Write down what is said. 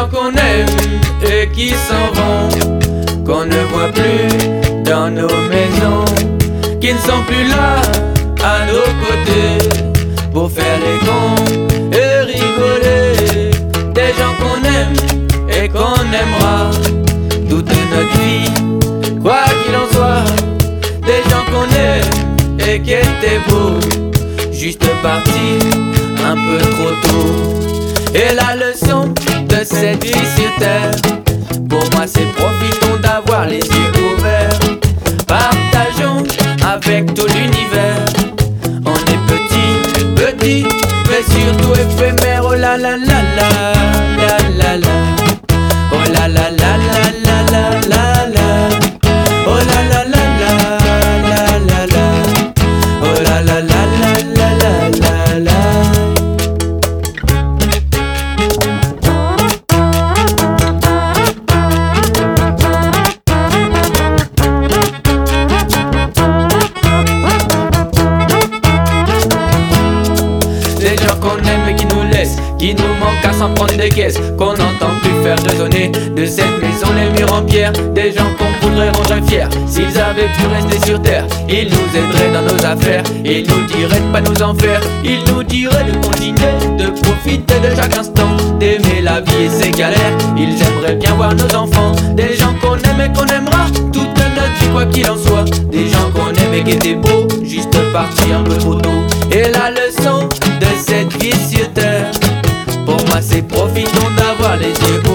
gens qu'on aime et qui s'en vont, qu'on ne voit plus dans nos maisons, qui ne sont plus là à nos côtés pour faire les cons et rigoler. Des gens qu'on aime et qu'on aimera toute notre vie, quoi qu'il en soit. Des gens qu'on aime et qui étaient beaux, juste partis un peu trop tôt. Et la leçon de cette vie sur terre, pour moi c'est profitons d'avoir les yeux ouverts. Partageons avec tout l'univers. On est petit, petit, mais surtout éphémère. Oh la la la la, la la la. Oh la la la la la la la la. Oh la la la la la la la. Oh la la la la la la la. Des gens qu'on aime et qui nous laissent, qui nous manquent à s'en prendre des caisses, qu'on n'entend plus faire résonner de cette maison les murs en pierre. Des gens qu'on voudrait rendre fiers, s'ils avaient pu rester sur terre, ils nous aideraient dans nos affaires, ils nous diraient de pas nous en faire, ils nous diraient de continuer, de profiter de chaque instant, d'aimer la vie et ses galères. Ils aimeraient bien voir nos enfants, des gens qu'on aime et qu'on aimera toute notre vie quoi qu'il en soit. Des gens qu'on aime et qui étaient beaux, juste partis un peu trop tôt. Et la leçon de cette vie sur terre, pour moi c'est profitons d'avoir les yeux